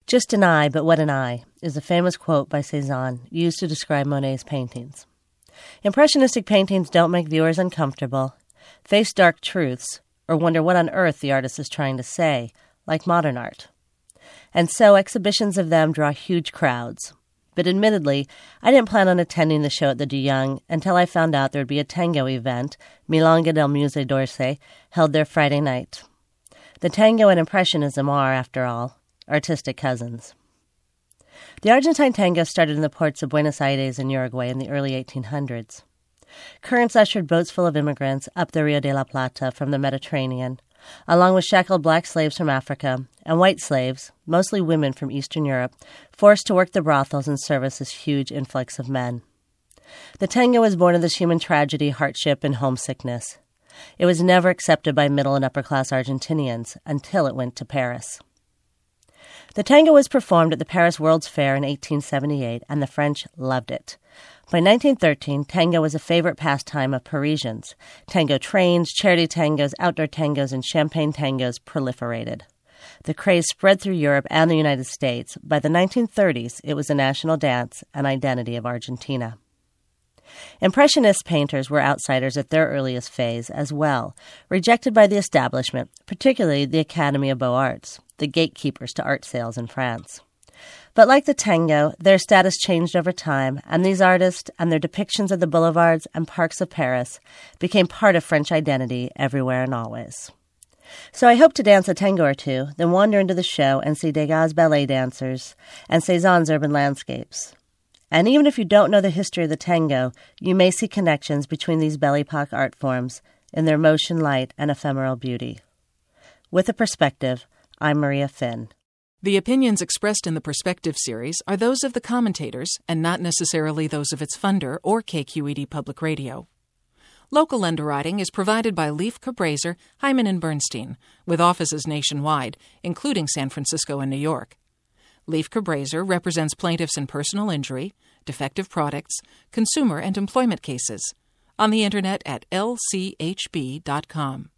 Just an eye, but what an eye, is a famous quote by Cézanne used to describe Monet's paintings. Impressionistic paintings don't make viewers uncomfortable, face dark truths, or wonder what on earth the artist is trying to say, like modern art. And so exhibitions of them draw huge crowds. But admittedly, I didn't plan on attending the show at the De Young until I found out there would be a tango event, Milonga del Museo d'Orsay, held there Friday night. The tango and Impressionism are, after all, artistic cousins. The Argentine tango started in the ports of Buenos Aires and Uruguay in the early 1800s. Currents ushered boats full of immigrants up the Rio de la Plata from the Mediterranean, along with shackled black slaves from Africa and white slaves, mostly women from Eastern Europe, forced to work the brothels and service this huge influx of men. The tango was born of this human tragedy, hardship, and homesickness. It was never accepted by middle and upper-class Argentinians until it went to Paris. The tango was performed at the Paris World's Fair in 1878, and the French loved it. By 1913, tango was a favorite pastime of Parisians. Tango trains, charity tangos, outdoor tangos, and champagne tangos proliferated. The craze spread through Europe and the United States. By the 1930s, it was a national dance and identity of Argentina. Impressionist painters were outsiders at their earliest phase as well, rejected by the establishment, particularly the Academy of Beaux-Arts, the gatekeepers to art sales in France. But like the tango, their status changed over time, and these artists and their depictions of the boulevards and parks of Paris became part of French identity everywhere and always. So I hope to dance a tango or two, then wander into the show and see Degas' ballet dancers and Cézanne's urban landscapes. And even if you don't know the history of the tango, you may see connections between these Belle Epoque art forms in their motion, light, and ephemeral beauty. With a Perspective, I'm Maria Finn. The opinions expressed in the Perspective series are those of the commentators and not necessarily those of its funder or KQED Public Radio. Local underwriting is provided by Leif Cabraser, Hyman & Bernstein, with offices nationwide, including San Francisco and New York. Leif Cabraser represents plaintiffs in personal injury, defective products, consumer and employment cases. On the Internet at lchb.com.